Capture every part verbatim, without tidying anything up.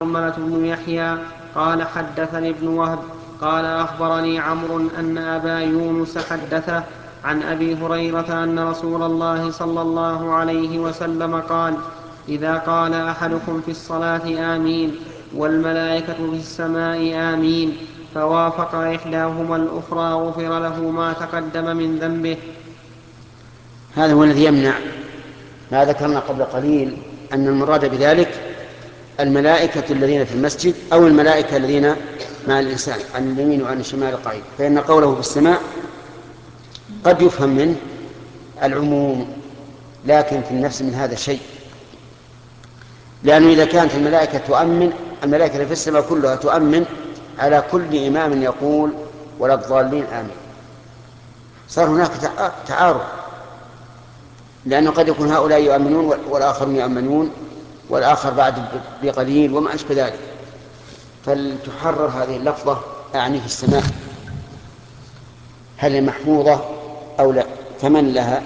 حرملة بن يحيى قال حدثني ابن وهب قال أخبرني عمرو أن أبا يونس حدثه عن أبي هريرة أن رسول الله صلى الله عليه وسلم قال: إذا قال أحدكم في الصلاة آمين والملائكة في السماء آمين فوافق إحداهما الأخرى غفر له ما تقدم من ذنبه. هذا هو الذي يمنع ما ذكرنا قبل قليل أن المراد بذلك الملائكة الذين في المسجد أو الملائكة الذين مع الإنسان عن اليمين وعن الشمال قعيد، فإن قوله في السماء قد يفهم منه العموم، لكن في النفس من هذا الشيء، لأنه إذا كانت الملائكة تؤمن، الملائكة في السماء كلها تؤمن على كل إمام يقول ولا الضالين آمين، صار هناك تعارض، لأنه قد يكون هؤلاء يؤمنون والآخرون يؤمنون والآخر بعد بقليل وما أشبه ذلك، فلتحرر هذه اللفظة أعني في السماء، هل هي محفوظة أو لا؟ فمن لها؟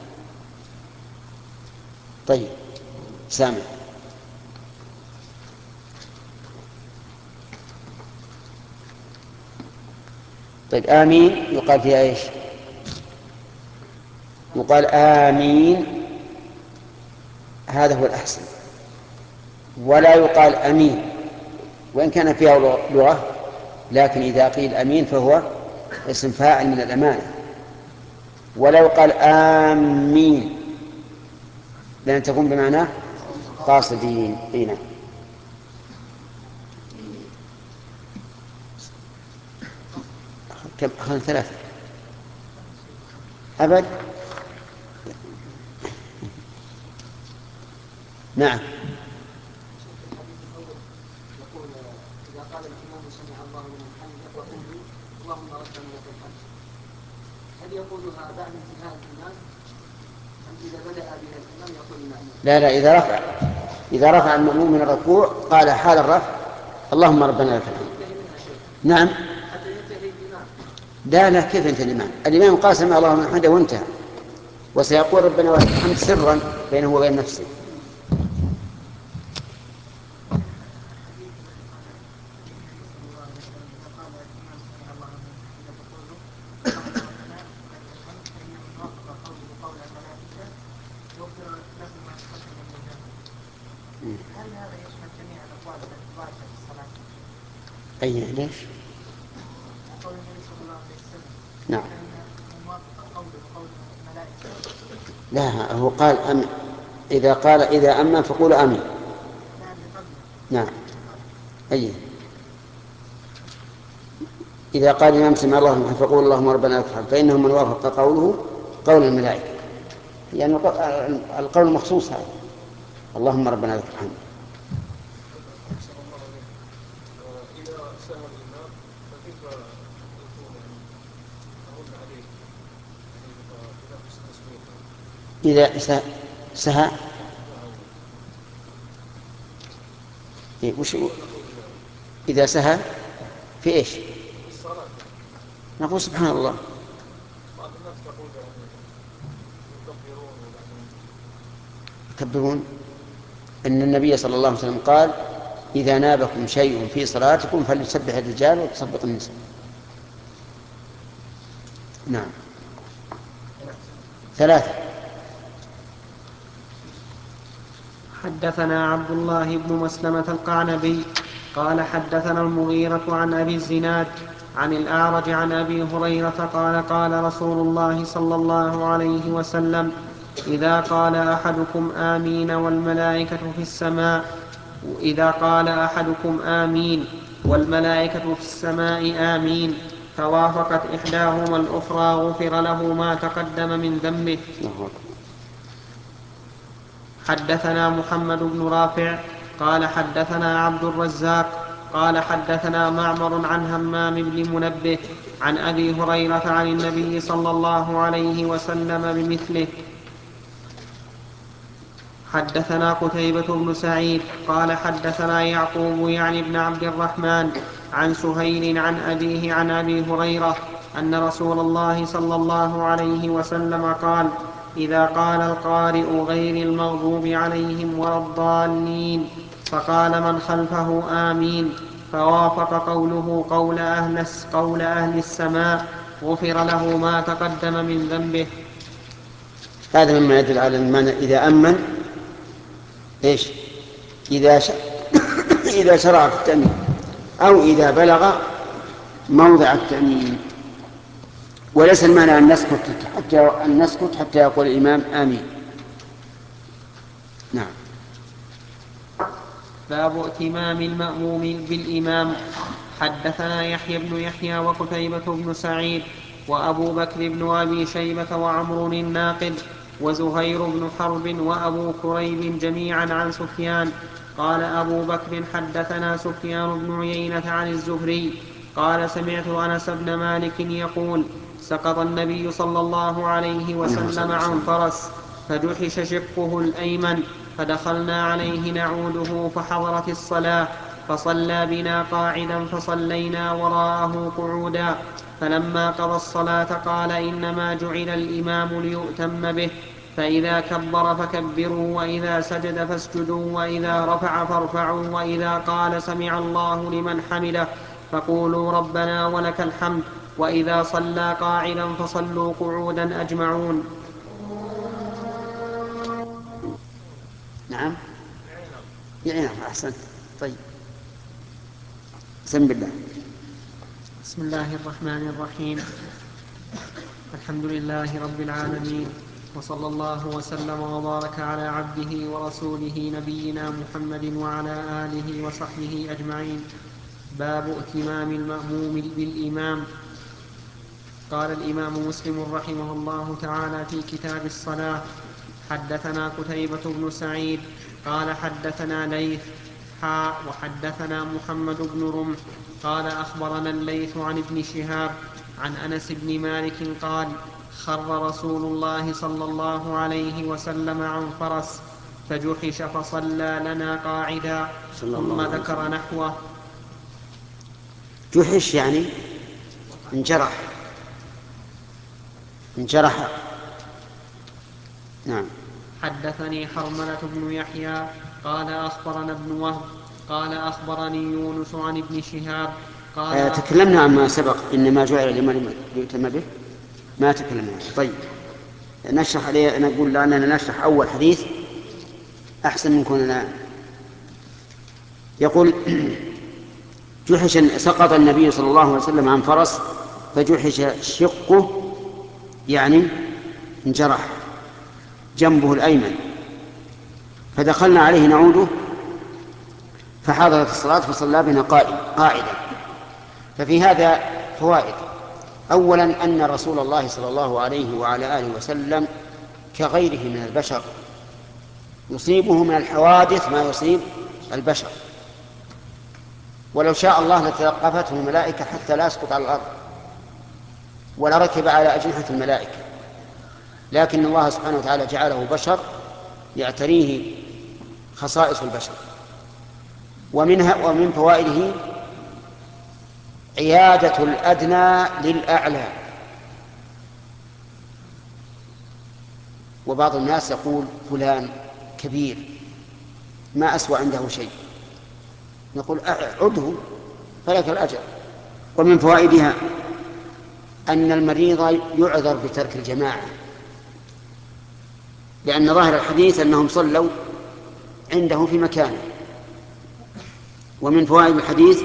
طيب سامع. طيب آمين يقال فيها إيش؟ يقال آمين، هذا هو الأحسن، ولا يقال أمين وإن كان فيها لغة، لكن إذا قيل أمين فهو اسم فاعل من الأمانة، ولا يقال آمين لأن تكون بمعنى قاصدين. هنا كم؟ أخذنا ثلاثة أبد. نعم. يقول إذا قال الإمام سمع الله لمن حمده فقولوا اللهم ربنا لك الحمد، هل يقولها بعد انتهاء الإمام أم إذا بدأ بها الإمام يقول المأمون؟ لا لا إذا رفع إذا رفع المأموم من الركوع قال حال الرفع اللهم ربنا لك الحمد. نعم. حتى ينتهي الإمام. لا لا كيف ينتهي الإمام؟ الإمام قال سمع الله لمن حمده وانتهى، وسيقول ربنا ولك الحمد سرا بينه وبين نفسه. هل هذا يشمل جميع الأقوال التي واردة في الصلاة؟ أي ليش؟ قول النبي صلى الله عليه وسلم نعم. فإن موافق قوله وقول الملائكة. لا هو قال أم إذا قال إذا أمن فقولوا آمين. نعم. أي إذا قال الإمام سمع الله لمن حمده فقول اللهم ربنا لك الحمد، فإنه من وافق قوله قول الملائكة، يعني القول المخصوص هذا اللهم ربنا لك الحمد. إذا سهى الإمام فكيف يكون أهون عليه بنفس التسبيح؟ إذا سهى إيه وش إذا سهى في إيش؟ الصلاة نقول سبحان الله. بعض الناس تقول يعني يكبرون وبعدين يكبرون. إن النبي صلى الله عليه وسلم قال إذا نابكم شيء في صلاتكم فليسبح الرجال وتصبق النساء. نعم. ثلاثة. حدثنا عبد الله بن مسلمة القعنبي قال حدثنا المغيرة عن أبي الزناد عن الأعرج عن أبي هريرة قال قال رسول الله صلى الله عليه وسلم: إذا قال أحدكم آمين والملائكة في السماء إذا قال أحدكم آمين والملائكة في السماء آمين فوافقت إحداهما الأخرى غفر له ما تقدم من ذنبه. حدثنا محمد بن رافع قال حدثنا عبد الرزاق قال حدثنا معمر عن همام بن منبه عن أبي هريرة عن النبي صلى الله عليه وسلم بمثله. حدثنا قتيبة بن سعيد قال حدثنا يعقوب يعني ابن عبد الرحمن عن سهيل عن أبيه عن أبي هريرة أن رسول الله صلى الله عليه وسلم قال: إذا قال القارئ غير المغضوب عليهم ولا الضالين فقال من خلفه آمين، فوافق قوله قول أهل, قول أهل السماء، غفر له ما تقدم من ذنبه. هذا مما يدل على المعنى إذا أمن إيش؟ إذا ش... إذا شرع في التأمين أو إذا بلغ موضع التأمين. وليس المعنى أن نسكت حتى أن نسكت حتى يقول الإمام آمين. نعم. باب ائتمام المأموم بالإمام. حدثنا يحيى بن يحيى وقتيبة بن سعيد وأبو بكر بن أبي شيبة وعمر الناقد وزهير بن حرب وأبو كريب جميعا عن سفيان. قال أبو بكر حدثنا سفيان بن عيينة عن الزهري قال سمعت أنس بن مالك يقول سقط النبي صلى الله عليه وسلم عن فرس فجحش شقه الأيمن فدخلنا عليه نعوده فحضرت الصلاة فصلى بنا قاعدا فصلينا وراءه قعودا. فلما قضى الصلاة قال إنما جعل الإمام ليؤتم به، فإذا كبر فكبروا، وإذا سجد فاسجدوا، وإذا رفع فارفعوا، وإذا قال سمع الله لمن حمده فقولوا ربنا ولك الحمد، وإذا صلى قاعدا فصلوا قعودا أجمعون. نعم يعني أحسنت. طيب بسم الله. بسم الله الرحمن الرحيم. الحمد لله رب العالمين، وصلى الله وسلم وبارك على عبده ورسوله نبينا محمد وعلى آله وصحبه أجمعين. باب ائتمام المأموم بالإمام. قال الإمام مسلم رحمه الله تعالى في كتاب الصلاة: حدثنا قتيبة بن سعيد قال حدثنا ليث حاء وحدثنا محمد بن رمح قال أخبرنا الليث عن ابن شهاب عن أنس بن مالك قال خر رسول الله صلى الله عليه وسلم عن فرس فجحش فصلى لنا قاعدا ثم ذكر نحوه. جحش يعني انجرح انجرح نعم. حدثني حرملة بن يحيى قال أخبرنا ابن وهب قال أخبرني يونس عن ابن شهاب قال آه تكلمنا عما سبق إنما جعل الإمام ليؤتم به، ما تكلمنا. طيب نشرح عليه، نقول لأننا نشرح أول حديث أحسن من كوننا. يقول جحش سقط النبي صلى الله عليه وسلم عن فرس فجحش شقه يعني انجرح جنبه الأيمن فدخلنا عليه نعوده فحضرت الصلاة فصلى بنا قاعدا. ففي هذا فوائد. أولا أن رسول الله صلى الله عليه وعلى آله وسلم كغيره من البشر يصيبه من الحوادث ما يصيب البشر، ولو شاء الله لتلقفته الملائكة حتى لا يسقط على الأرض ولركب على أجنحة الملائكة، لكن الله سبحانه وتعالى جعله بشر يعتريه خصائص البشر. ومنها ومن فوائده عيادة الأدنى للأعلى. وبعض الناس يقول فلان كبير ما أسوأ عنده شيء، نقول عده فلك الأجر. ومن فوائدها أن المريض يعذر بترك الجماعة، لأن ظاهر الحديث أنهم صلوا عنده في مكانه. ومن فوائد الحديث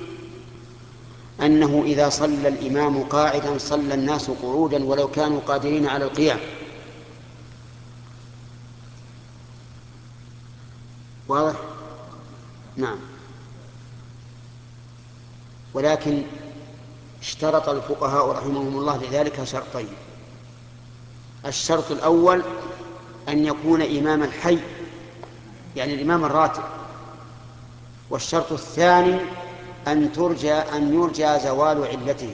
أنه إذا صلى الإمام قاعدا صلى الناس قعودا ولو كانوا قادرين على القيام. واضح؟ نعم. ولكن اشترط الفقهاء رحمهم الله لذلك شرطين: الشرط الأول أن يكون إماما حي يعني الإمام الراتب، والشرط الثاني أن ترجى أن يرجى زوال علته.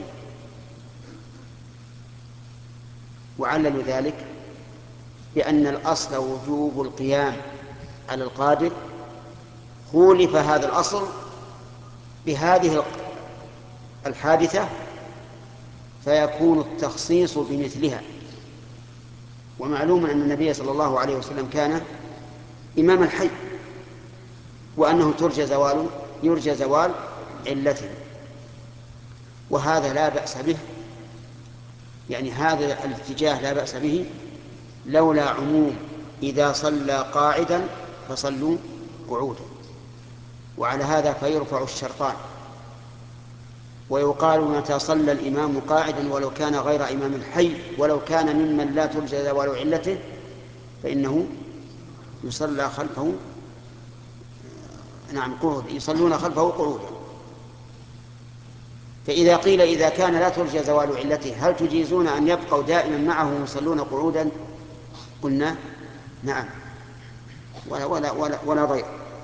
وعللوا ذلك بأن الأصل وجوب القيام على القادر، خولف هذا الأصل بهذه الحادثة فيكون التخصيص بمثلها. ومعلوم أن النبي صلى الله عليه وسلم كان إمام الحي وأنه ترجى زوال يرجى زوال علته، وهذا لا بأس به، يعني هذا الاتجاه لا بأس به لولا عموم إذا صلى قاعدا فصلوا قعودا، وعلى هذا فيرفع الشرطان، ويقال متى صلى الإمام قاعدا ولو كان غير إمام الحي ولو كان ممن لا ترجى زوال علته فإنه يصلى خلفه نعم قعود يصلون خلفه قعودا. فإذا قيل إذا كان لا ترجى زوال علته هل تجيزون أن يبقوا دائما معه يصلون قعودا؟ قلنا نعم ولا, ولا, ولا, ولا ضير.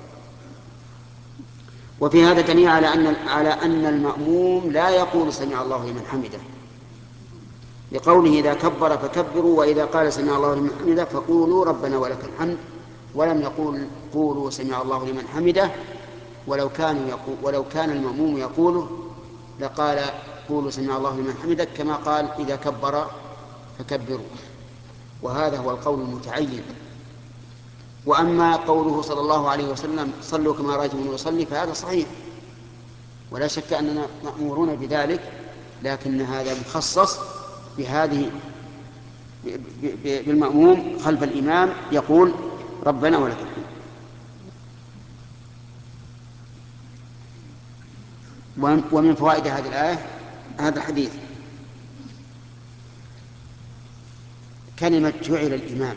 وفي هذا دليل على أن على أن المأموم لا يقول سمع الله لمن حمده، لقوله إذا كبر فكبروا وإذا قال سمع الله لمن حمده فقولوا ربنا ولك الحمد، ولم يقول قولوا سمع الله لمن حمده. ولو كان يقول ولو كان المأموم يقوله لقال قولوا سمع الله لمن حمده كما قال إذا كبر فكبروا، وهذا هو القول المتعين. وأما قوله صلى الله عليه وسلم صلوا كما رأيتموني يصلي فهذا صحيح ولا شك أننا مأمورون بذلك، لكن هذا مخصص بهذه بالمأموم خلف الإمام يقول ربنا ولك الحمد. ومن فوائد هذه الآية هذا الحديث كلمة جعل الإمام،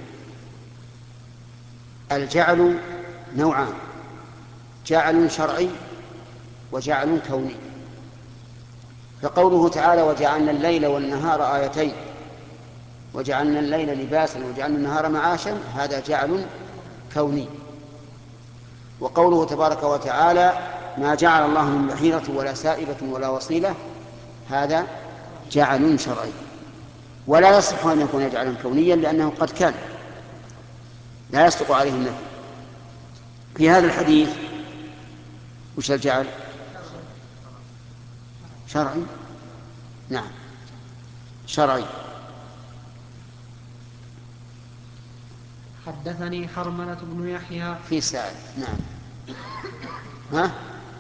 الجعل نوعان: جعل شرعي وجعل كوني. فقوله تعالى وجعلنا الليل والنهار آيتين وجعلنا الليل لباسا وجعلنا النهار معاشا هذا جعل كوني. وقوله تبارك وتعالى ما جعل الله من بحيرة ولا سائبة ولا وصيلة هذا جعل شرعي، ولا يصح أن يكون جعلا كونيا لأنه قد كان لا يصدق عليه النفي. في هذا الحديث وش الجعل؟ شرعي، نعم شرعي. حدثني حرملة بن يحيى في سائل نعم ها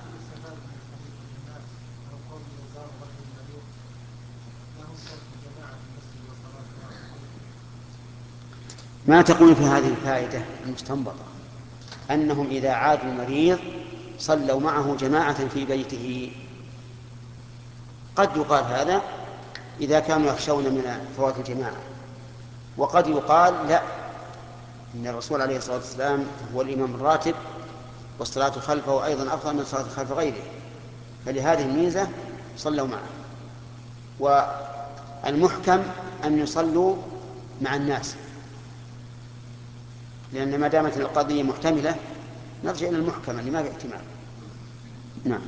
ما تقول في هذه الفائدة المستنبطة أنهم إذا عادوا المريض صلوا معه جماعة في بيته؟ قد يقال هذا إذا كانوا يخشون من فوات الجماعة، وقد يقال لا، إن الرسول عليه الصلاة والسلام هو الإمام الراتب والصلاة خلفه أيضا أفضل من الصلاة خلف غيره، فلهذه الميزة صلوا معه. والمحكم أن يصلوا مع الناس، لأن ما دامت القضية محتملة نرجع إلى المحكمة اللي ما في احتمال. نعم.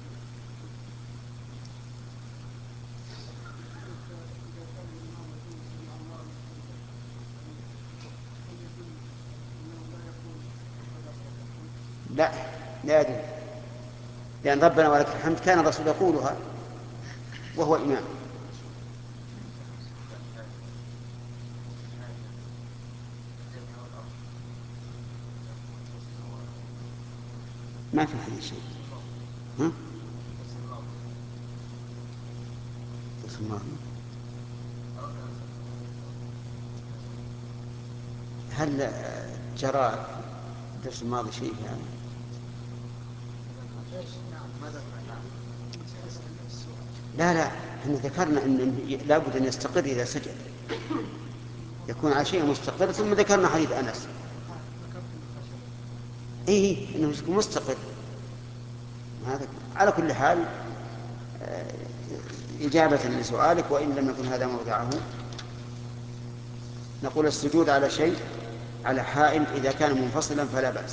لا لا يدري، لأن ربنا ولك الحمد كان الرسول يقولها وهو إمام. ما في حديث شيء. ها؟ هل جرى الدرس الماضي شيء في هذا؟ لا لا احنا ذكرنا ان لابد ان يستقر اذا سجد، يكون على شيء مستقر، ثم ذكرنا حديث انس ايه انه يكون مستقر. هذا على كل حال إجابة لسؤالك، وإن لم يكن هذا موضعه نقول السجود على شيء على حائل إذا كان منفصلا فلا بأس،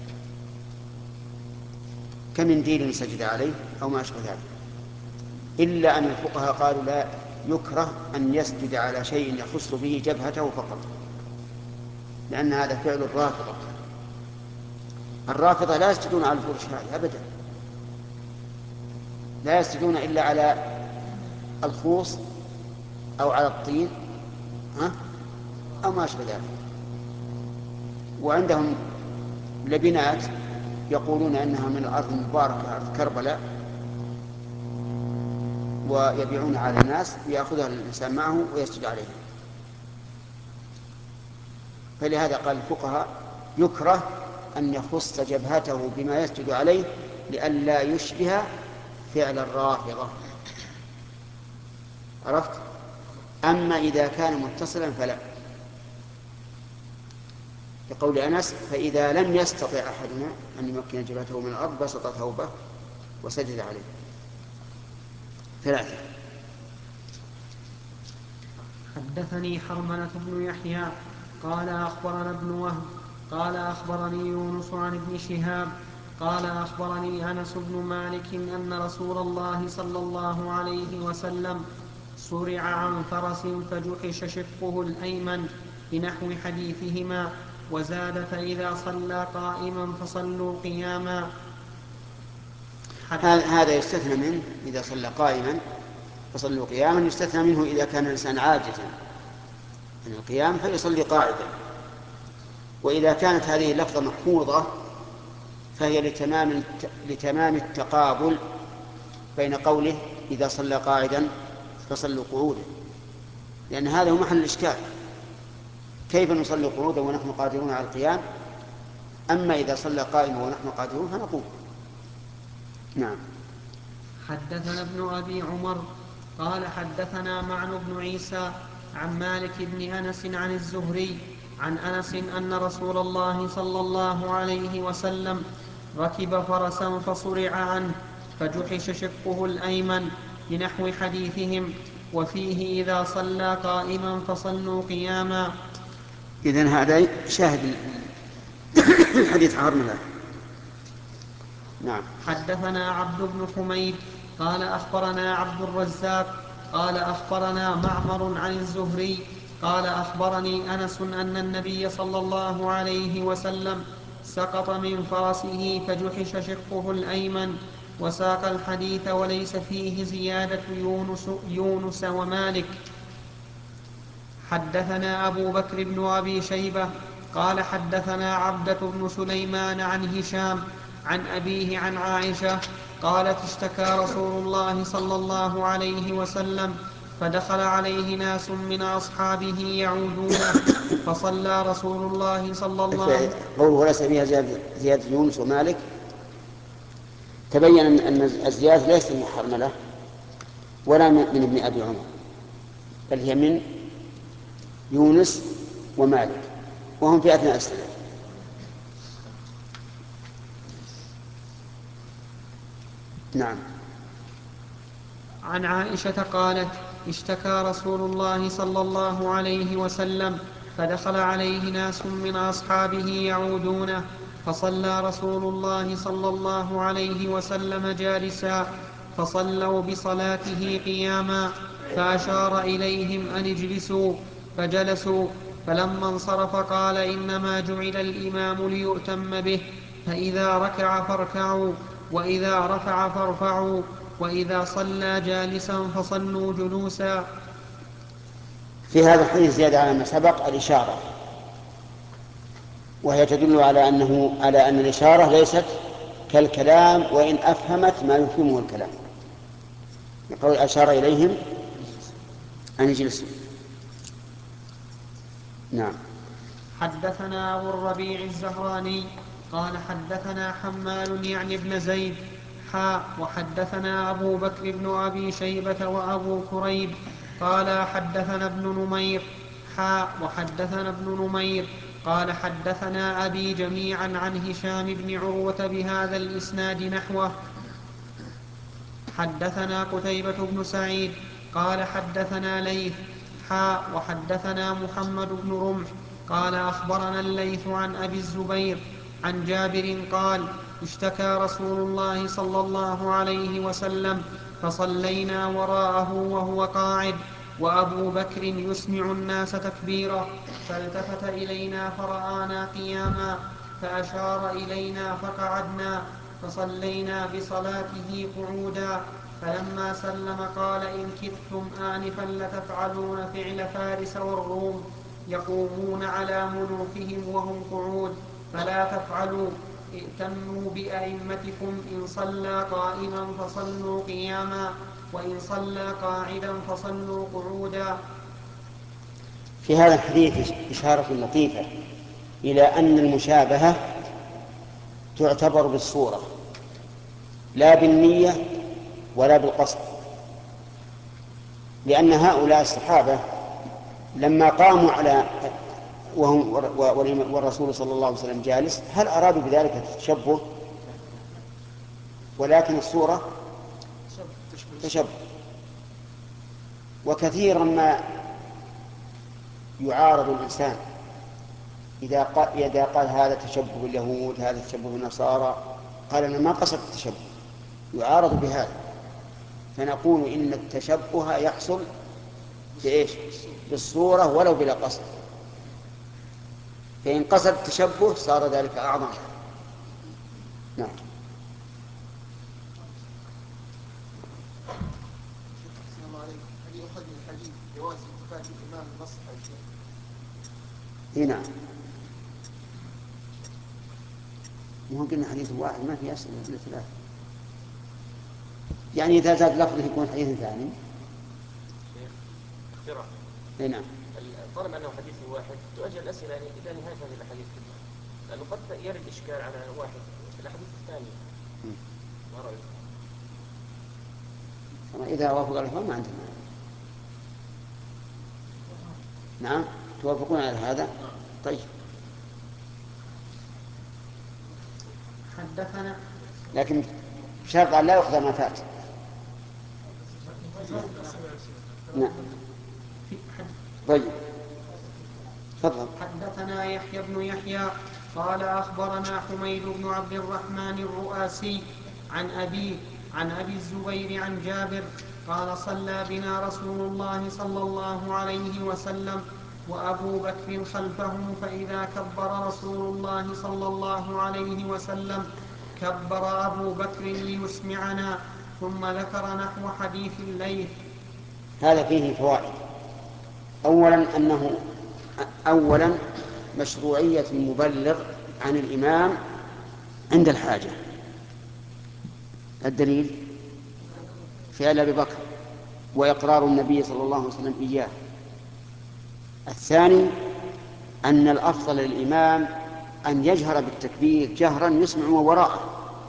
كمنديل سجد عليه أو ما أشبه ذلك، إلا أن الفقهاء قالوا لا يكره أن يسجد على شيء يخص به جبهته فقط، لأن هذا فعل الرافضة. الرافضة لا يسجدون على الفرش هذه أبدا، لا يسجدون إلا على الخوص أو على الطين ها؟ أو ما أشبه ذلك. وعندهم لبنات يقولون أنها من الأرض المباركة أرض كربلاء، ويبيعون على الناس ويأخذها الإنسان معه ويسجد عليه. فلهذا قال الفقهاء يكره أن يخص جبهته بما يسجد عليه لئلا يشبه فعل الرافضة. عرفت؟ أما إذا كان متصلا فلا، لقول أنس: فإذا لم يستطع أحدنا أن يمكن جبهته من الأرض بسط ثوبه وسجد عليه. ثلاثة. حدثني حرملة بن يحيى قال أخبرنا ابن وهب قال أخبرني يونس عن ابن شهاب قال أخبرني أنس بن مالك أن رسول الله صلى الله عليه وسلم صرع عن فرس فجحش شقه الأيمن بنحو حديثهما، وزاد: فإذا صلى قائما فصلوا قياما. هذا يستثنى منه إذا صلى قائما فصلوا قياما، يستثنى منه إذا كان الإنسان عاجزا عن القيام فيصلي قاعدا. وإذا كانت هذه اللفظة محفوظة فهي لتمام لتمام التقابل بين قوله إذا صلى قاعدا فصلوا قعودا، لأن هذا هو محل الإشكال: كيف نصلي قعودا ونحن قادرون على القيام؟ أما إذا صلى قائما ونحن قادرون فنقوم. نعم. حدثنا ابن أبي عمر قال حدثنا معن بن عيسى عن مالك بن أنس عن الزهري عن أنس أن رسول الله صلى الله عليه وسلم ركب فرسا فصرع عنه فجحش شقه الأيمن بنحو حديثهم، وفيه: إذا صلى قائما فصلوا قياما. إذن هذا شاهد الحديث حرمله. نعم. حدثنا عبد بن حميد قال أخبرنا عبد الرزاق قال أخبرنا معمر عن الزهري قال أخبرني أنس أن النبي صلى الله عليه وسلم سقط من فرسه فجحش شقه الأيمن، وساق الحديث وليس فيه زيادة يونس, يونس ومالك. حدثنا أبو بكر بن أبي شيبة قال حدثنا عبدة بن سليمان عن هشام عن أبيه عن عائشة قالت: اشتكى رسول الله صلى الله عليه وسلم فدخل عليه ناس من أصحابه يعودونه فصلى رسول الله صلى الله عليه وسلم. قوله ليس فيها زيادة يونس ومالك تبين أن الزيادة ليست من حرملة ولا من ابن أبي عمر، بل هي من يونس ومالك، وهم في أثناء السنة. نعم. عن عائشة قالت: اشتكى رسول الله صلى الله عليه وسلم فدخل عليه ناس من أصحابه يعودونه فصلى رسول الله صلى الله عليه وسلم جالسا فصلوا بصلاته قياما، فأشار إليهم أن اجلسوا فجلسوا، فلما انصرف قال: إنما جعل الإمام ليؤتم به، فإذا ركع فاركعوا، وإذا رفع فارفعوا، وإذا صلى جالسا فصلوا جلوسا. في هذا الحديث زيادة على ما سبق الإشارة، وهي تدل على أنه على أن الإشارة ليست كالكلام وإن أفهمت ما يفهمه الكلام. يقول أشار إليهم أن يجلسوا. نعم. حدثنا أبو الربيع الزهراني قال حدثنا حمال يعني ابن زيد حاء وحدثنا أبو بكر بن أبي شيبة وأبو كريب قال حدثنا ابن نمير حاء وحدثنا ابن نمير قال حدثنا أبي جميعا عن هشام بن عروة بهذا الإسناد نحوه. حدثنا قتيبة بن سعيد قال حدثنا ليث حاء وحدثنا محمد بن رمح قال أخبرنا الليث عن أبي الزبير عن جابر قال: اشتكى رسول الله صلى الله عليه وسلم فصلينا وراءه وهو قاعد وأبو بكر يسمع الناس تكبيره، فالتفت إلينا فرآنا قياما فأشار إلينا فقعدنا فصلينا بصلاته قعودا، فلما سلم قال: إن كدتم آنفا لتفعلون فعل فارس والروم يقومون على ملوكهم وهم قعود، فلا تفعلوا، ائتموا بأئمتكم إن صلى قائما فصلوا قياما وإن صلى قاعدا فصلوا قعودا. في هذا الحديث إشارة لطيفة إلى أن المشابهة تعتبر بالصورة لا بالنية ولا بالقصد، لأن هؤلاء الصحابة لما قاموا على وهم والرسول صلى الله عليه وسلم جالس هل أرادوا بذلك التشبه؟ ولكن الصورة تشبه. وكثيرا ما يعارض الإنسان إذا قال, إذا قال هذا تشبه باليهود، هذا تشبه بالنصارى، قال أنا ما قصدت التشبه، يعارض بهذا. فنقول إن التشبه يحصل بإيش؟ بالصورة ولو بلا قصد، فإن قصد التشبه صار ذلك أعظم. نعم. السلام عليكم. هل يؤخذ من الحديث جواز التفات الإمام النص أو شيء؟ إيه نعم. ممكن حديث واحد ما في أسئلة إلا ثلاثة، يعني إذا زاد لفظه يكون حديث ثاني. اختراع. إيه نعم. طالما أنه حديث واحد تؤجل الأسئلة إلى نهاية هذه الأحاديث كلها، لأنه قد يرد إشكال على واحد في الأحاديث الثانية. ما رأيك؟ إذا وافق الأخوان ما عندنا. نعم توافقون على هذا؟ طيب. حدثنا لكن بشرط أن لا يأخذ ما فات. نعم. طيب تفضل. حدثنا يحيى بن يحيى قال أخبرنا حميد بن عبد الرحمن الرؤاسي عن أبيه عن أبي الزبير عن جابر قال صلى بنا رسول الله صلى الله عليه وسلم وأبو بكر خلفه، فإذا كبر رسول الله صلى الله عليه وسلم كبر أبو بكر ليسمعنا، ثم ذكر نحو حديث الليل. هذا فيه فوائد. أولا أنه أولا مشروعية المبلغ عن الإمام عند الحاجة. الدليل فعل أبي بكر وإقرار النبي صلى الله عليه وسلم إياه. الثاني أن الأفضل للإمام أن يجهر بالتكبير جهرا يسمع وراءه.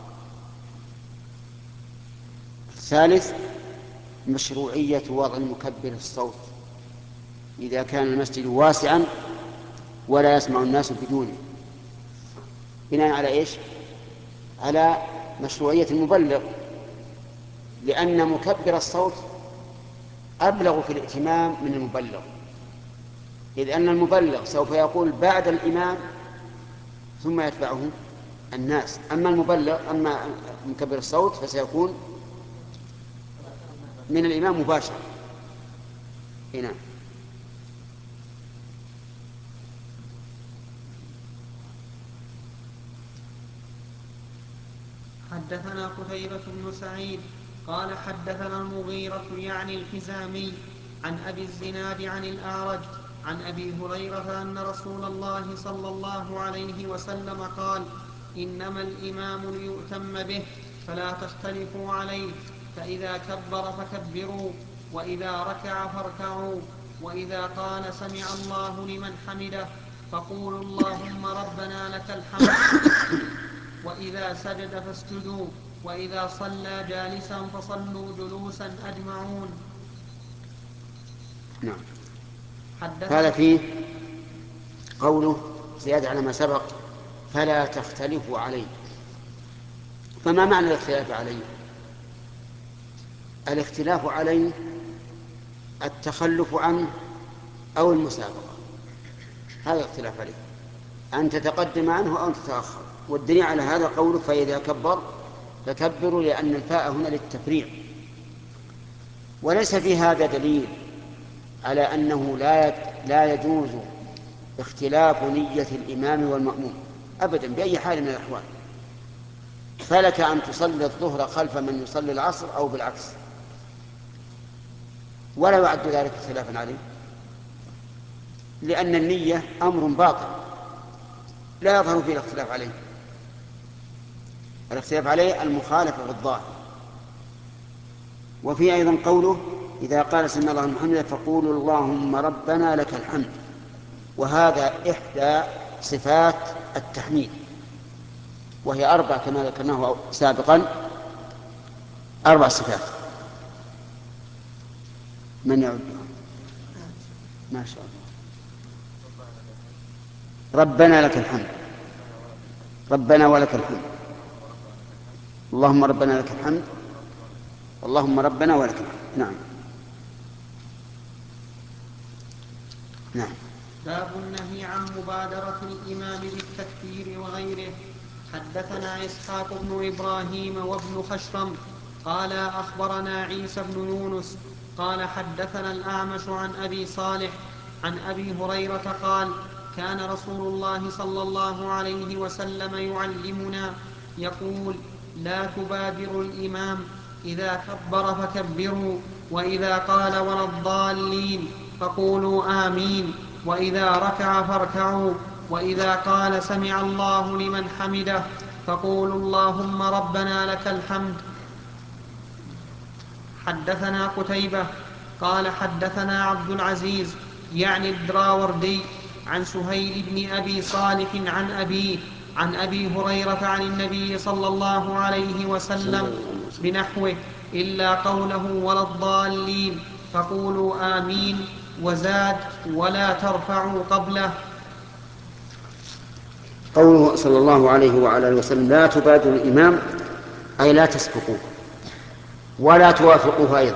الثالث مشروعية وضع المكبر الصوت إذا كان المسجد واسعا ولا يسمع الناس بدونه، بناء على إيش؟ على مشروعية المبلغ، لأن مكبر الصوت أبلغ في الائتمام من المبلغ، إذ أن المبلغ سوف يقول بعد الإمام ثم يتبعه الناس، أما المبلغ أما مكبر الصوت فسيكون من الإمام مباشرة. هنا حدثنا قتيبة بن سعيد قال حدثنا المغيرة يعني الحزامي عن أبي الزناد عن الأعرج عن أبي هريرة أن رسول الله صلى الله عليه وسلم قال إنما الإمام ليؤتم به فلا تختلفوا عليه، فإذا كبر فكبروا، وإذا ركع فاركعوا، وإذا قال سمع الله لمن حمده فقولوا اللهم ربنا لك الحمد، وإذا سجد فاسجدوا، وإذا صلى جالسا فصلوا جلوسا أجمعون. نعم. هذا فيه قوله زيادة على ما سبق فلا تختلفوا عليه. فما معنى الاختلاف عليه؟ الاختلاف عليه التخلف عنه أو المسابقة، هذا الاختلاف عليه، أن تتقدم عنه أو أن تتأخر. والدليل على هذا قوله فإذا كبر فكبروا، لأن الفاء هنا للتفريع، وليس في هذا دليل على أنه لا لا يجوز اختلاف نية الإمام والمأموم أبدا بأي حال من الأحوال. فلك أن تصلي الظهر خلف من يصلي العصر أو بالعكس، ولا يعد ذلك اختلافا عليه، لأن النية أمر باطل لا يظهر فيه الاختلاف عليه. الاختلاف عليه المخالفة في الظاهر. وفي أيضا قوله إذا قال سمع الله لمن حمده فقولوا اللهم ربنا لك الحمد، وهذا إحدى صفات التحميد، وهي أربع كما ذكرناه سابقا، أربع صفات. من يعد؟ ما شاء الله. ربنا لك الحمد، ربنا ولك الحمد، اللهم ربنا لك الحمد، اللهم ربنا ولك الحمد. نعم. نعم. باب النهي عن مبادرة الإمام بالتكبير وغيره. حدثنا إسحاق بن إبراهيم وابن خشرم قال أخبرنا عيسى بن يونس قال حدثنا الأعمش عن أبي صالح عن أبي هريرة قال كان رسول الله صلى الله عليه وسلم يعلمنا يقول لا تبادروا الإمام إذا كبر فكبروا، وإذا قال ولا الضالين فقولوا آمين، وإذا ركع فاركعوا، وإذا قال سمع الله لمن حمده فقولوا اللهم ربنا لك الحمد. حدثنا قتيبة قال حدثنا عبد العزيز يعني الدراوردي عن سهيل بن أبي صالح عن أبيه عن أبي هريرة عن النبي صلى الله عليه وسلم بنحوه إلا قوله ولا الضالين فقولوا آمين، وزاد ولا ترفعوا قبله. قوله صلى الله عليه وعلى اله وسلم لا تبادروا الإمام أي لا تسبقوه ولا توافقوه أيضا،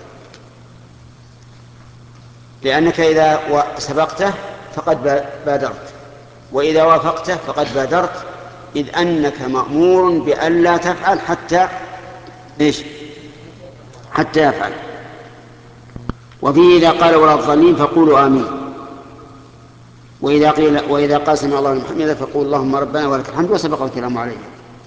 لأنك إذا سبقته فقد بادرت، وإذا وافقته فقد بادرت، إذ أنك مأمور بأن لا تفعل حتى إيش؟ حتى يفعل. وفيه إذا قال ولا الضالين فقولوا آمين، وإذا قيل وإذا قال سمع الله لمن حمده فقول اللهم ربنا ولك الحمد، وسبق الكلام عليه.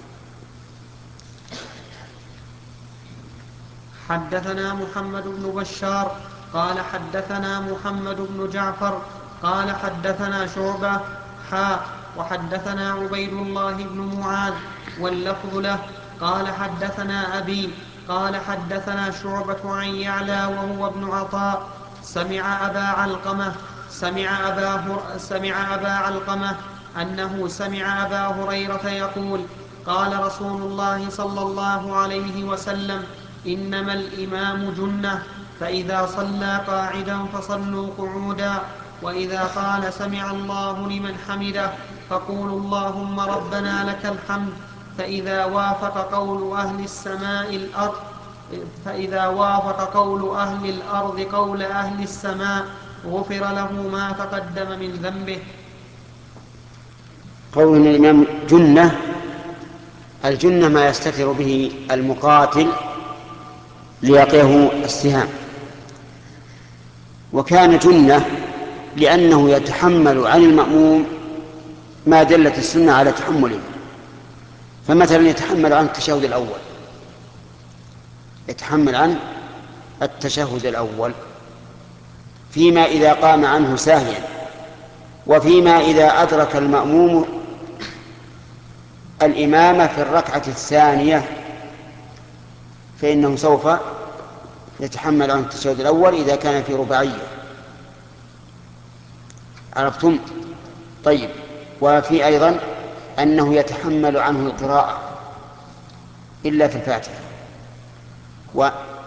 حدثنا محمد بن بشار قال حدثنا محمد بن جعفر قال حدثنا شعبة حاء وحدثنا عبيد الله بن معاذ واللفظ له قال حدثنا أبي قال حدثنا شعبة عن يعلى وهو ابن عطاء سمع أبا علقمة سمع أبا, هر... سمع أبا علقمة أنه سمع أبا هريرة يقول قال رسول الله صلى الله عليه وسلم إنما الإمام جنة، فإذا صلى قاعدا فصلوا قعودا، وإذا قال سمع الله لمن حمده فقولوا اللهم ربنا لك الحمد، فإذا وافق قول أهل السماء الأرض فإذا وافق قول أهل الأرض قول أهل السماء غفر له ما تقدم من ذنبه. قول الإمام جنة، الجنة ما يستتر به المقاتل ليقيه السهام، وكان جنة لأنه يتحمل عن المأموم ما دلت السنة على تحمله. فمثلا يتحمل عن التشهد الأول يتحمل عن التشهد الأول فيما إذا قام عنه ساهيا، وفيما إذا أدرك المأموم الإمامة في الركعة الثانية فإنه سوف يتحمل عن التشهد الأول إذا كان في رباعية. عرفتم؟ طيب. وفي أيضا أنه يتحمل عنه القراءة إلا في الفاتحة، و...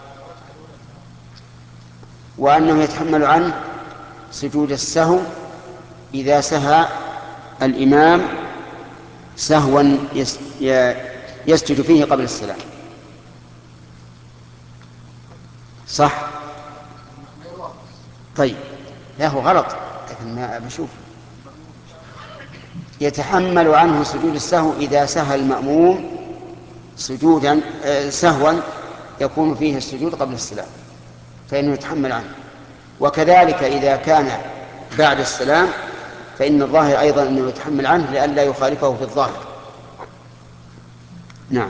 وأنه يتحمل عنه سجود السهو إذا سهى الإمام سهوا يس... يسجد فيه قبل السلام. صح؟ طيب. لا هو غلط، لكن ما بشوف. يتحمل عنه سجود السهو إذا سهى المأموم سجودا سهوا يكون فيه السجود قبل السلام فإنه يتحمل عنه، وكذلك إذا كان بعد السلام فإن الظاهر أيضا أنه يتحمل عنه لئلا يخالفه في الظاهر. نعم.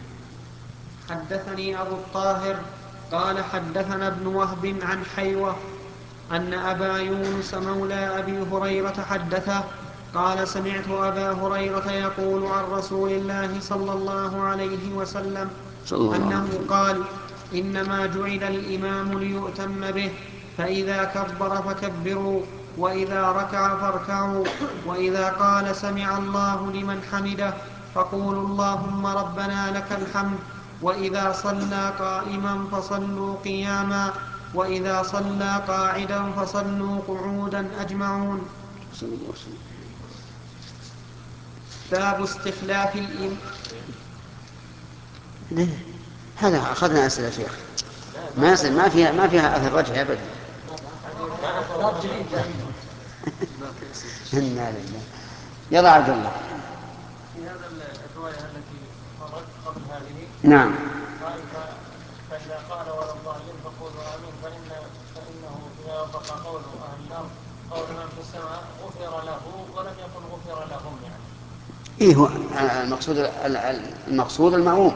حدثني أبو الطاهر قال حدثنا ابن وهب عن حيوة أن أبا يونس مولى أبي هريرة حدثه قال سمعت أبا هريرة يقول عن رسول الله صلى الله عليه وسلم صلى الله عليه أنه وسلم. قال إنما جعل الإمام ليؤتم به فإذا كبر فكبروا وإذا ركع فاركعوا وإذا قال سمع الله لمن حمده فقولوا اللهم ربنا لك الحمد وإذا صلى قائما فصلوا قياما وإذا صلى قاعدا فصلوا قعودا أجمعون. صلى الله عليه وسلم. باب استخلاف الإمام. هذا أخذنا أسئلة شيخ ما يصل ما فيها ما فيها أثر رجع أبدا. إنا لله. يلا عبد الله. في هذا الرواية التي مرت قبل هذه نعم. قال فإذا قال ولا الضالين فقولوا آمين فإن فإنه إذا وفق قول أهل الأرض قول من في السماء غفر له ولم يكن غفر لهم يعني. إيه هو المقصود المقصود المأموم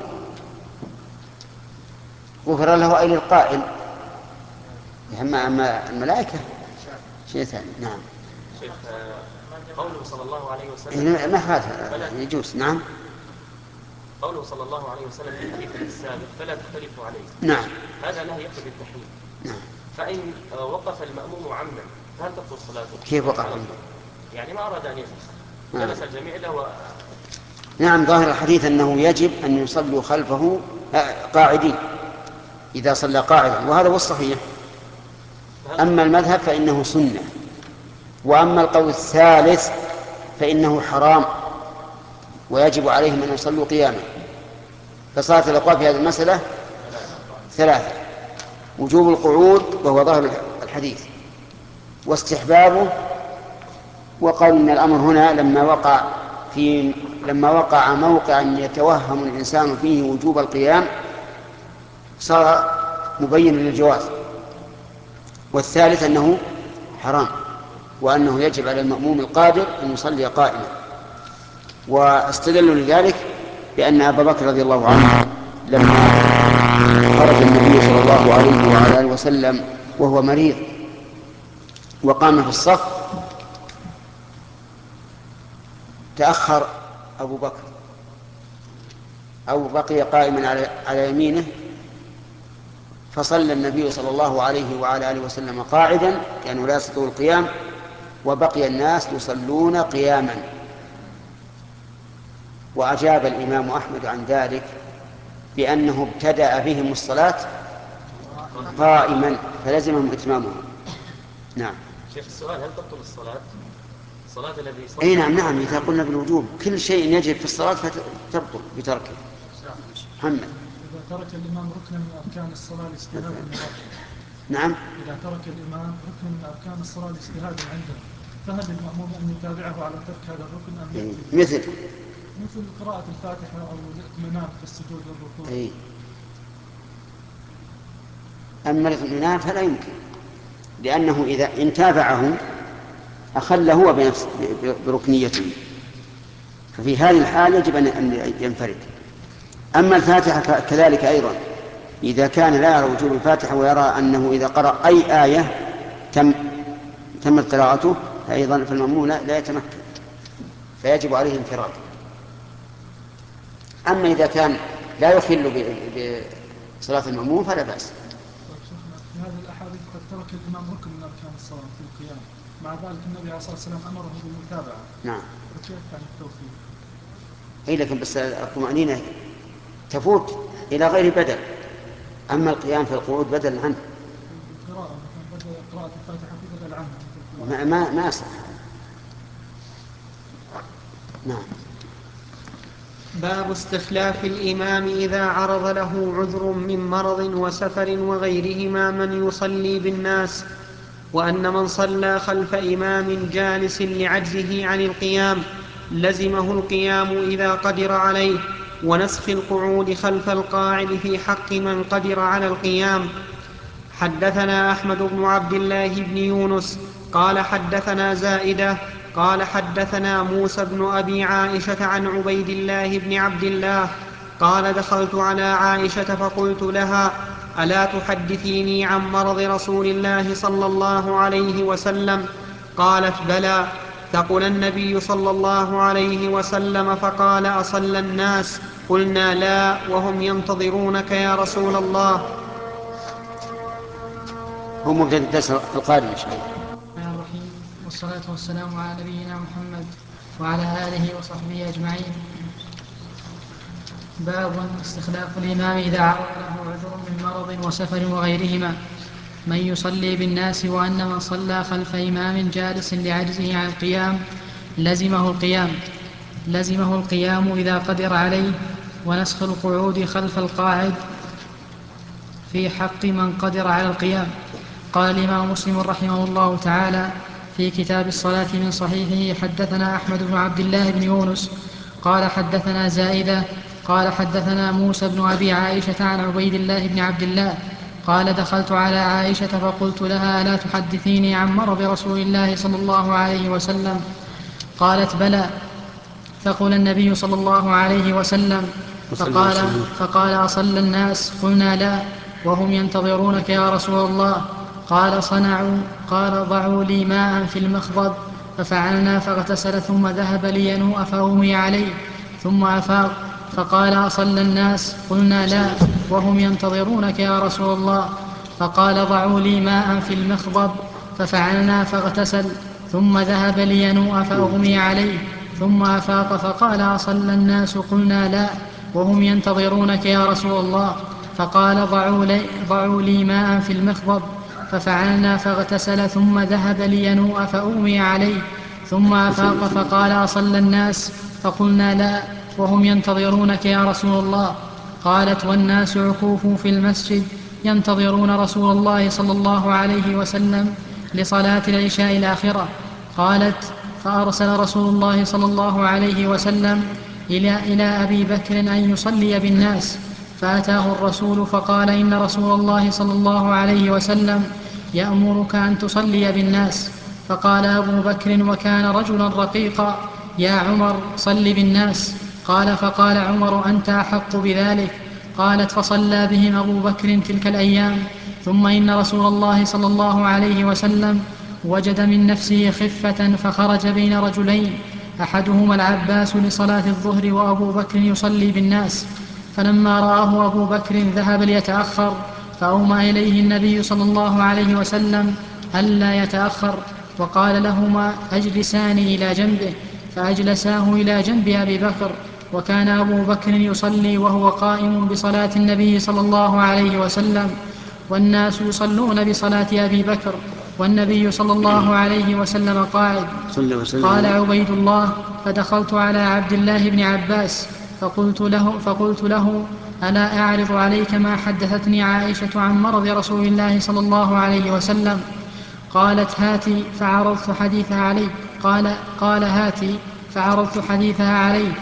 غفر له أي للقائل. أما الملائكة شيء ثاني. نعم. شيخ قوله صلى الله عليه وسلم ما هذا يجوز. نعم. قوله صلى الله عليه وسلم في الحديث السابق فلا تختلفوا عليه. نعم. هذا نهي يقتضي التحريم. نعم. فإن وقف المأموم عمدا فهل تبطل صلاته؟ كيف وقف؟ يعني ما أراد أن يجلس نعم. جلس الجميع إلا و... نعم. ظاهر الحديث أنه يجب أن يصلوا خلفه قاعدين إذا صلى قاعدا وهذا هو الصحيح. أما المذهب فإنه سنة وأما القول الثالث فإنه حرام ويجب عليهم أن يصلوا قياما. فصارت الأقوال في هذه المسألة ثلاثة: وجوب القعود وهو ظاهر الحديث، واستحبابه، وقال إن الأمر هنا لما وقع في لما وقع موقع يتوهم الإنسان فيه وجوب القيام صار مبين للجواز. والثالث أنه حرام وأنه يجب على المأموم القادر أن يصلي قائما. واستدلوا لذلك بأن أبا بكر رضي الله عنه لما خرج النبي صلى الله عليه وعلى آله وسلم وهو مريض وقام في الصف تأخر أبو بكر أو بقي قائما على على يمينه فصلى النبي صلى الله عليه وعلى آله وسلم قاعدا لأنه يعني لا يستطيع القيام وبقي الناس يصلون قياما. وأجاب الإمام أحمد عن ذلك بأنه ابتدأ بهم الصلاة قائما فلزمهم إتمامهم. نعم. شيخ السؤال هل تبطل الصلاة؟ الصلاة الذي صلى أي نعم. نعم إذا قلنا بالوجوب كل شيء يجب في الصلاة فتبطل بتركه. محمد. إذا ترك الإمام ركنا من أركان الصلاة لاجتهاد المراد. نعم. إذا ترك الإمام ركنا من أركان الصلاة لاجتهاد عنده فهل المأموم أن يتابعه على ترك هذا الركن أم إيه. يأتي مثل مثل قراءة الفاتحة أو الاطمئنان في السجود والركوع. إيه. أما الاطمئنان فلا يمكن لأنه إذا إن تابعه أخل هو بنفس بركنيته ففي هذه الحال يجب أن ينفرد. أما الفاتحة كذلك أيضا إذا كان لا يرى وجوب الفاتحة ويرى أنه إذا قرأ أي آية تم تمت قراءته فأيضا فالمأموم لا يتمكن فيجب عليه انفراد. أما إذا كان لا يخل بصلاة المأموم فلا بأس. في هذه الأحاديث قد ترك الإمام ركن من أركان الصلاة في القيام مع ذلك النبي عليه الصلاة والسلام أمره بالمتابعة. نعم. وكيف عن التوفيق؟ أي لكن بس الطمأنينة تفوت إلى غير بدل. أما القيام في القعود بدل عنه. القراءة مثلا بدل قراءة الفاتحة في بدل عنه. ما ما ما يصح. نعم. باب استخلاف الإمام إذا عرض له عذر من مرض وسفر وغيرهما من يصلي بالناس، وأن من صلى خلف إمام جالس لعجزه عن القيام لزمه القيام إذا قدر عليه، ونسخ القعود خلف القاعد في حق من قدر على القيام. حدثنا أحمد بن عبد الله بن يونس قال حدثنا زائدة قال حدثنا موسى بن أبي عائشة عن عبيد الله بن عبد الله قال دخلت على عائشة فقلت لها ألا تحدثيني عن مرض رسول الله صلى الله عليه وسلم؟ قالت بلى. ثقل النبي صلى الله عليه وسلم فقال أصلى الناس؟ قلنا لا وهم ينتظرونك يا رسول الله. هو مبتدأ الدرس القادم إن شاء الله. الرحمن الرحيم، والصلاة والسلام على نبينا محمد وعلى آله وصحبه أجمعين. باب استخلاف الإمام إذا عرض له عذر من مرض وسفر وغيرهما. من يصلي بالناس وأن من صلى خلف إمام جالس لعجزه عن القيام لزمه القيام لزمه القيام إذا قدر عليه، ونسخ القعود خلف القاعد في حق من قدر على القيام. قال الإمام مسلم رحمه الله تعالى في كتاب الصلاة من صحيحه: حدثنا أحمد بن عبد الله بن يونس قال حدثنا زائدة قال حدثنا موسى بن أبي عائشة عن عبيد الله بن عبد الله قال: دخلت على عائشة فقلت لها: لا تحدثيني عن مرض رسول الله صلى الله عليه وسلم؟ قالت: بلى. فقال النبي صلى الله عليه وسلم فقال, فقال: أصلى الناس؟ قلنا لا وهم ينتظرونك يا رسول الله. قال: صنعوا. قال: ضعوا لي ماء في المخضب، ففعلنا فاغتسل ثم ذهب لينوء فأغمي عليه ثم أفاق. فقال: أصلى الناس؟ قلنا لا وهم ينتظرونك يا رسول الله. فقال: ضعوا لي ماء في المخضب، ففعلنا فاغتسل ثم ذهب لينوء فأغمي عليه ثم أفاق. فقال: أصلى الناس؟ قلنا لا وهم ينتظرونك يا رسول الله. فقال: ضعوا لي, ضعوا لي ماء في المخضب، ففعلنا فاغتسل ثم ذهب لينوء فأغمي عليه ثم أفاق. فقال: أصلى الناس؟ فقلنا لا وهم ينتظرونك يا رسول الله. قالت: والناس عكوف في المسجد ينتظرون رسول الله صلى الله عليه وسلم لصلاة العشاء الآخرة. قالت: فأرسل رسول الله صلى الله عليه وسلم إلى, إلى أبي بكر أن يصلي بالناس، فأتاه الرسول فقال: إن رسول الله صلى الله عليه وسلم يأمرك أن تصلي بالناس. فقال أبو بكر وكان رجلا رقيقا: يا عمر صل بالناس. قال: فقال عمر: أنت أحق بذلك. قالت: فصلى بهم أبو بكر تلك الأيام. ثم إن رسول الله صلى الله عليه وسلم وجد من نفسه خفة فخرج بين رجلين، أحدهما العباس لصلاة الظهر وأبو بكر يصلي بالناس. فلما رآه أبو بكر ذهب ليتأخر، فأومى إليه النبي صلى الله عليه وسلم ألا يتأخر، وقال لهما: أجلساني إلى جنبه. فأجلساه إلى جنب أبي بكر. وكان أبو بكر يصلي وهو قائم بصلاة النبي صلى الله عليه وسلم، والناس يصلون بصلاة أبي بكر، والنبي صلى الله عليه وسلم قاعد. قال عبيد الله: فدخلت على عبد الله بن عباس فقلت له, فقلت له: ألا أعرض عليك ما حدثتني عائشة عن مرض رسول الله صلى الله عليه وسلم؟ قالت: هاتي. فعرضت حديثها عليه. قال, قال: هاتي. فعرضت حديثها عليه،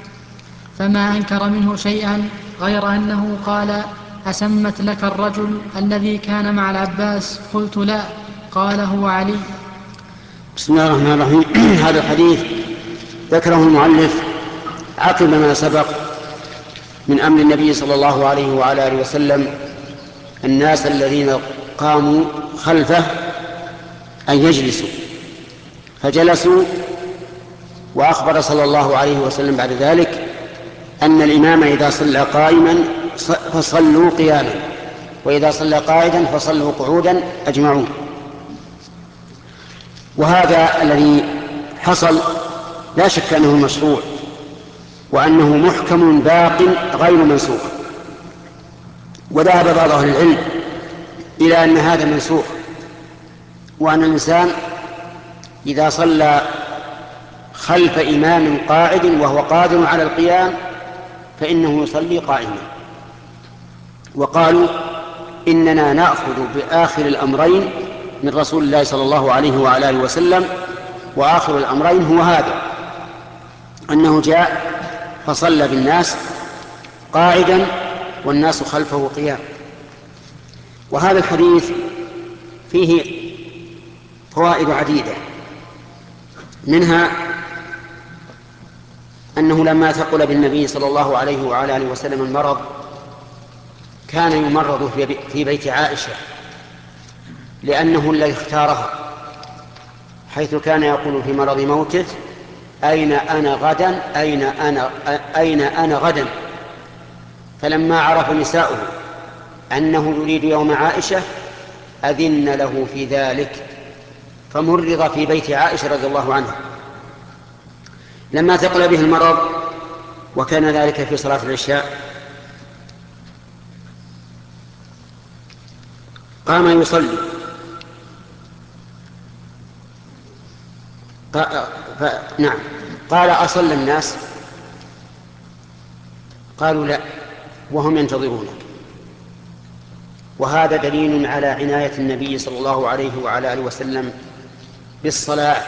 فما أنكر منه شيئا غير أنه قال: أسمت لك الرجل الذي كان مع العباس؟ قلت: لا. قال: هو علي. بسم الله الرحمن الرحيم. هذا الحديث ذكره المؤلف عقب ما سبق من أمر النبي صلى الله عليه وعلى آله وسلم الناس الذين قاموا خلفه أن يجلسوا، فجلسوا، وأخبر صلى الله عليه وسلم بعد ذلك أن الإمام إذا صلى قائما فصلوا قياما، وإذا صلى قاعدا فصلوا قعودا أجمعون. وهذا الذي حصل لا شك أنه مشروع، وأنه محكم باق غير منسوخ. وذهب بعض أهل العلم إلى أن هذا منسوخ، وأن الإنسان إذا صلى خلف إمام قاعد وهو قادر على القيام فإنه يصلي قائما. وقالوا: إننا نأخذ بآخر الأمرين من رسول الله صلى الله عليه وعلى آله وسلم، وآخر الأمرين هو هذا، أنه جاء فصلى بالناس قاعدا والناس خلفه قيام. وهذا الحديث فيه فوائد عديدة، منها أنه لما ثقل بالنبي صلى الله عليه وعلى آله وسلم المرض كان يمرض في بيت عائشة، لأنه الذي اختارها حيث كان يقول في مرض موته: أين أنا غدا أين أنا أين أنا غدا. فلما عرف نساؤه أنه يريد يوم عائشة أذن له في ذلك، فمرض في بيت عائشة رضي الله عنها. لما ثقل به المرض وكان ذلك في صلاة العشاء قام يصلي، نعم قال: أصلى الناس؟ قالوا: لا، وهم ينتظرونك. وهذا دليل على عناية النبي صلى الله عليه وعلى آله وسلم بالصلاة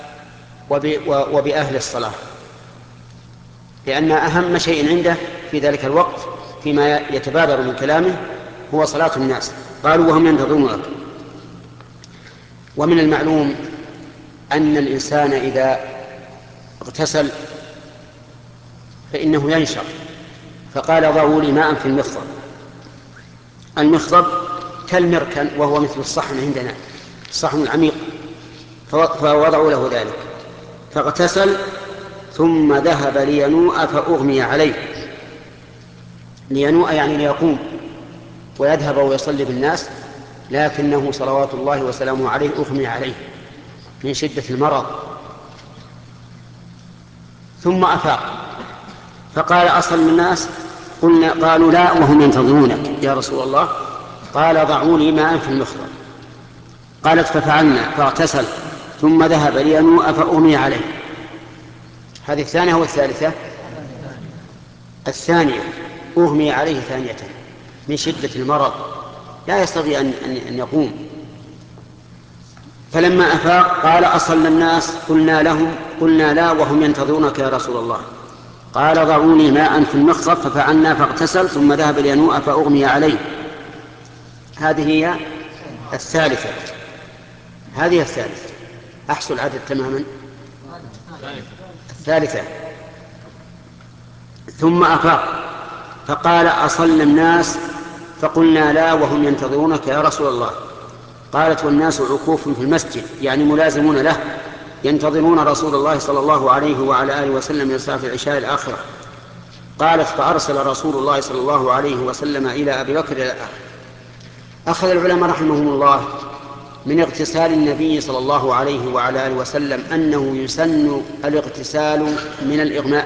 وبأهل الصلاة، لأن أهم شيء عنده في ذلك الوقت فيما يتبادر من كلامه هو صلاة الناس. قالوا: وهم ينتظرونك. ومن المعلوم أن الإنسان إذا اغتسل فإنه ينشط، فقال: ضعوا لي ماء في المخضب. المخضب كالمركن وهو مثل الصحن عندنا، الصحن العميق، فوضعوا له ذلك فاغتسل ثم ذهب لينوء فأغمي عليه. لينوء يعني ليقوم ويذهب ويصلي بالناس، لكنه صلوات الله وسلامه عليه أغمي عليه من شدة المرض. ثم أفاق فقال: أصل الناس؟ قلنا قالوا: لا، وهم ينتظرونك يا رسول الله. قال: ضعوا لي ماء في المخضب. قالت: ففعلنا، فاغتسل ثم ذهب لينوء فأغمي عليه. هذه الثانية والثالثة. الثانية أغمي عليه ثانية من شدة المرض، لا يستطيع أن, أن يقوم. فلما أفاق قال: أصلى الناس؟ قلنا لهم قلنا: لا، وهم ينتظرونك يا رسول الله. قال: ضعوا لي ماء في المخضب. ففعلنا، فاغتسل ثم ذهب لينوء فأغمي عليه. هذه هي الثالثة. هذه الثالثة. أحصل العدد تماما. الثالثة. ثم أفاق فقال: أصلى الناس؟ فقلنا: لا، وهم ينتظرونك يا رسول الله. قالت: والناس عكوف في المسجد، يعني ملازمون له، ينتظرون رسول الله صلى الله عليه وعلى آله وسلم من صلاة العشاء الآخرة. قالت: فأرسل رسول الله صلى الله عليه وسلم إلى أبي بكر إلى الآخر. أخذ العلماء رحمهم الله من اغتسال النبي صلى الله عليه وعلى آله وسلم أنه يسن الاغتسال من الإغماء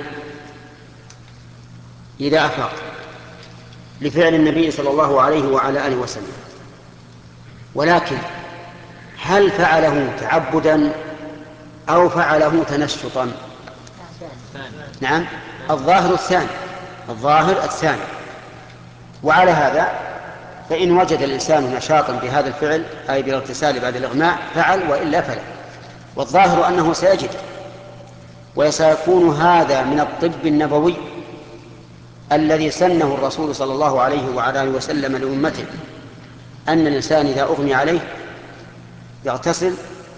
إذا أفاق، لفعل النبي صلى الله عليه وعلى آله وسلم. ولكن هل فعله تعبدا أو فعله تنشطا؟ نعم، الظاهر الثاني، الظاهر الثاني. وعلى هذا فإن وجد الإنسان نشاطا بهذا الفعل أي بالاغتسال بعد الإغماء فعل، وإلا فلا. والظاهر أنه سيجد، وسيكون هذا من الطب النبوي الذي سنه الرسول صلى الله عليه وعلى آله وسلم لأمته، أن الإنسان إذا أغمي عليه يغتسل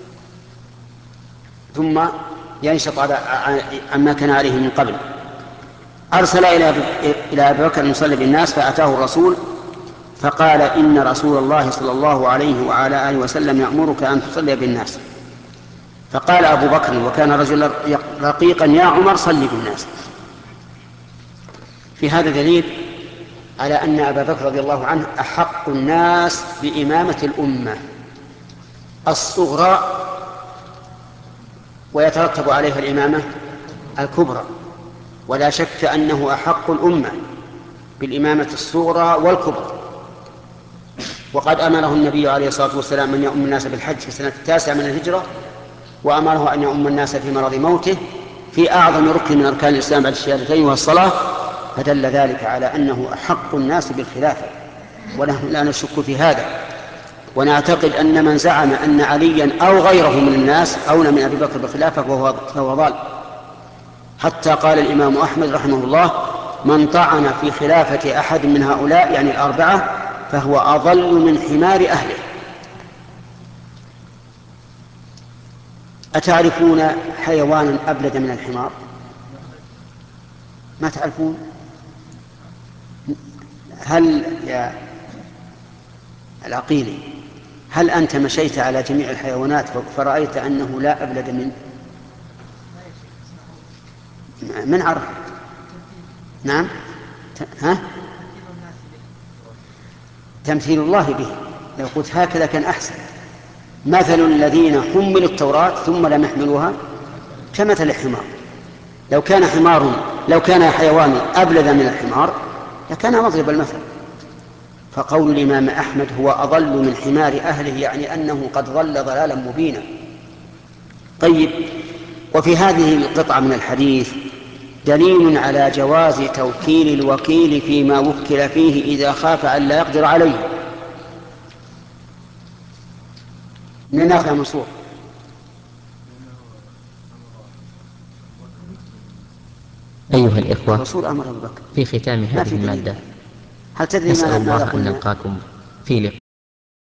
ثم ينشط على عما كان عليه من قبل. أرسل إلى أبي بكر يصلي بالناس، فأتاه الرسول فقال: إن رسول الله صلى الله عليه وعلى آله وسلم يأمرك أن تصلي بالناس. فقال أبو بكر وكان رجلا رقيقا: يا عمر صلي بالناس. في هذا دليل على أن أبا بكر رضي الله عنه أحق الناس بإمامة الأمة الصغرى، ويترتب عليها الإمامة الكبرى. ولا شك أنه أحق الأمة بالإمامة الصغرى والكبرى. وقد أمره النبي عليه الصلاة والسلام أن يؤم الناس بالحج في السنة التاسعة من الهجرة، وأمره أن يؤم الناس في مرض موته في أعظم ركن من أركان الإسلام بعد الشهادتين والصلاة. فدل ذلك على أنه أحق الناس بالخلافة، ونحن لا نشك في هذا. ونعتقد أن من زعم أن عليا أو غيره من الناس أولى من أبي بكر بالخلافة فهو ضال. حتى قال الإمام أحمد رحمه الله: من طعن في خلافة أحد من هؤلاء يعني الأربعة فهو أضل من حمار أهله. أتعرفون حيوانا أبلد من الحمار؟ ما تعرفون؟ هل يا العقيلي هل أنت مشيت على جميع الحيوانات فرأيت أنه لا أبلد منه؟ من عرف؟ نعم. ها؟ تمثيل الله به. لو قلت هكذا كان أحسن. مثل الذين حملوا التوراة ثم لم يحملوها كمثل الحمار. لو كان حمار لو كان حيوان أبلد من الحمار لكان مضرب المثل. فقول الإمام أحمد هو أضل من حمار أهله يعني أنه قد ضل ضلالا مبينا. طيب، وفي هذه القطعة من الحديث دليل على جواز توكيل الوكيل فيما وكل فيه إذا خاف أن لا يقدر عليه. من ناخذ منصور. أيها الإخوة، الرسول أمر أبو بكر في ختام ما هذه في دليل. المادة هل تدري نسأل ماذا الله أن قلنا؟ نلقاكم في لقاء